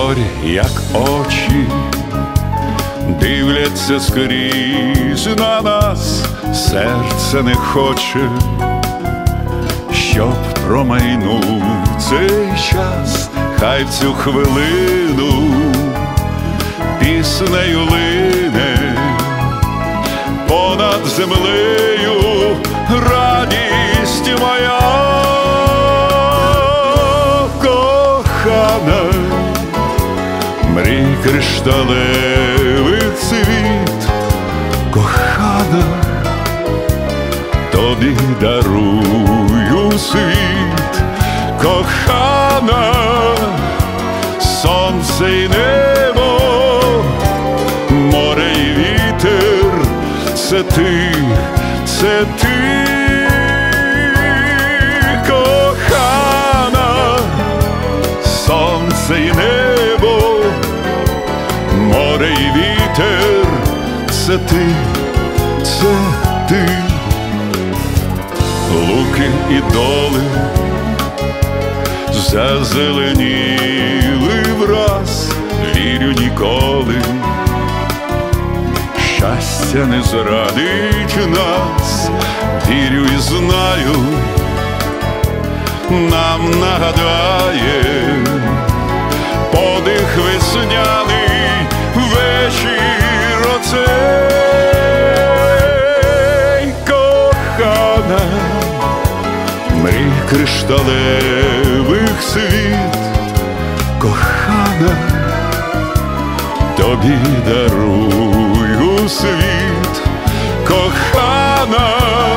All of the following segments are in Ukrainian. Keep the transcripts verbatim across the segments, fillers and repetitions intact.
зорі, як очі, дивляться скрізь на нас, серце не хоче, щоб промайнув цей час. Хай в цю хвилину піснею лине понад землею радість моя. Кохана, мрій кришталевих світ, кохана, тобі дарую світ, кохана, сонце й небо, море й вітер, це ти, це ти, кохана, сонце й небо, море й вітер, це ти, це ти. Луки і доли зазеленіли враз, вірю, ніколи щастя не зрадить нас, вірю і знаю, нам нагадає подих весняний вечір оцей. Кохана, мрій кришталевих світ, кохана, тобі дарую світ, кохана,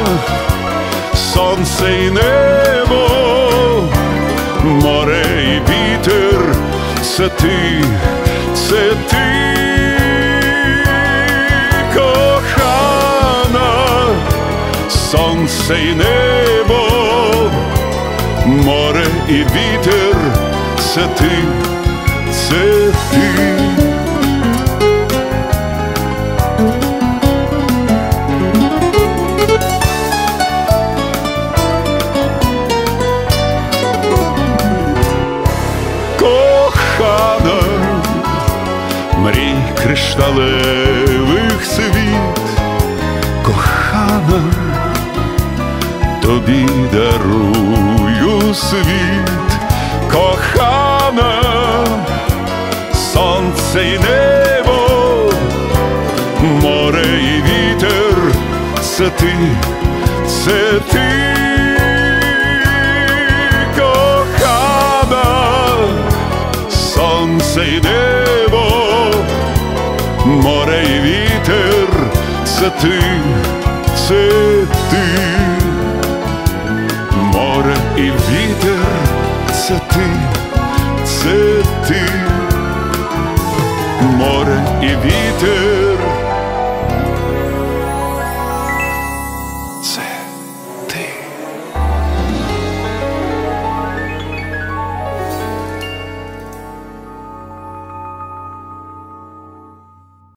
сонце й небо, море й вітер, це ти, це ти, кохана, сонце й небо, море і вітер, це ти, це ти. Кохана, мрій кришталевих світ, кохана, тобі дарую світ, кохана, сонце й небо, море і вітер, це ти, це ти, кохана, сонце й небо, море і вітер, це ти, це ти, море і вітер, це ти.